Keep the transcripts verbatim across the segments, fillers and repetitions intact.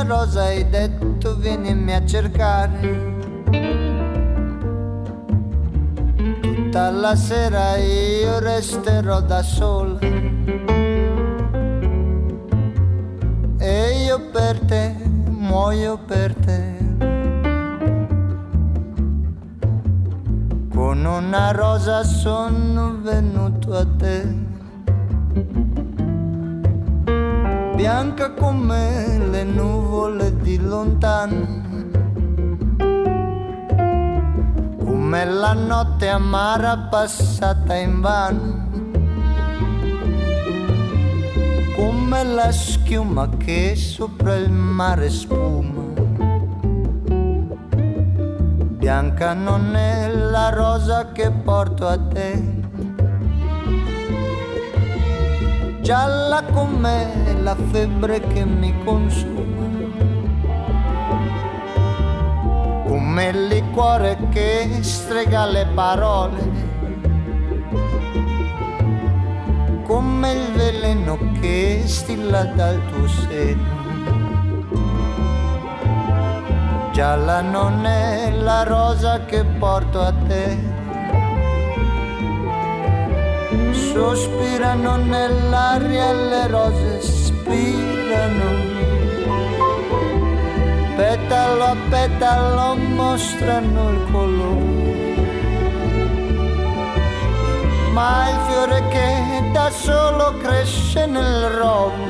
rosa hai detto vienimi a cercare. Tutta la sera io resterò da sola e io per te muoio per te. Con una rosa sono venuto a te, bianca come le nuvole di lontano, come la notte amara passata invano, come la schiuma che sopra il mare spuma. Bianca non è la rosa che porto a te, gialla come la febbre che mi consuma, come il liquore che strega le parole, come il veleno che stilla dal tuo seno. Gialla non è la rosa che porto a te, sospirano nell'aria le rose spirano, petalo a petalo mostrano il colore, ma il fiore che da solo cresce nel rovo,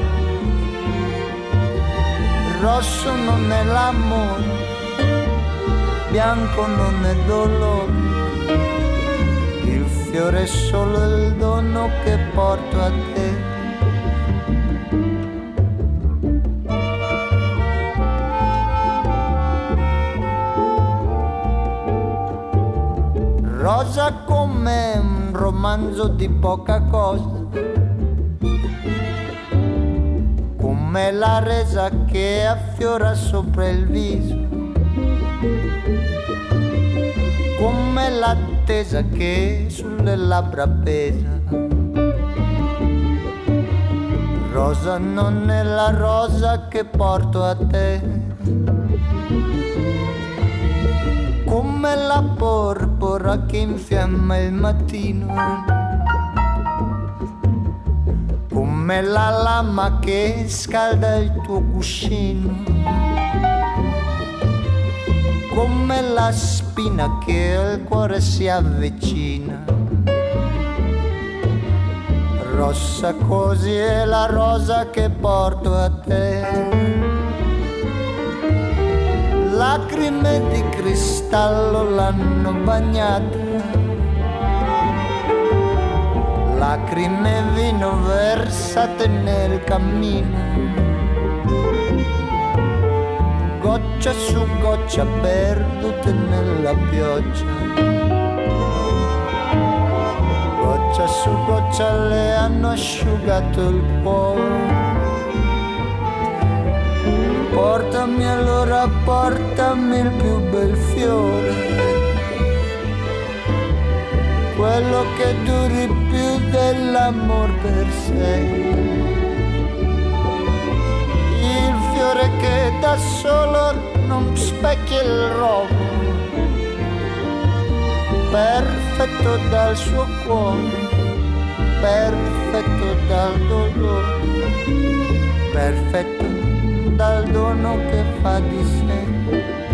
rosso non è l'amore, bianco non è dolore, il fiore è solo il dono che porto a te. Rosa come un romanzo di poca cosa, come la resa che affiora sopra il viso, come l'attesa che sulle labbra pesa. Rosa non è la rosa che porto a te, come la porpora che infiamma il mattino, come la lama che scalda il tuo cuscino, come la spina che al cuore si avvicina. Rossa così è la rosa che porto a te, lacrime di cristallo l'hanno bagnata, lacrime e vino versate nel cammino, goccia su goccia perdute nella pioggia, goccia su goccia le hanno asciugato il cuore. Portami allora, portami il più bel fiore, quello che duri più dell'amor per sé, il fiore che da solo non specchia il rovo, perfetto dal suo cuore, perfetto dal dolore, perfetto dal dono che fa di sé.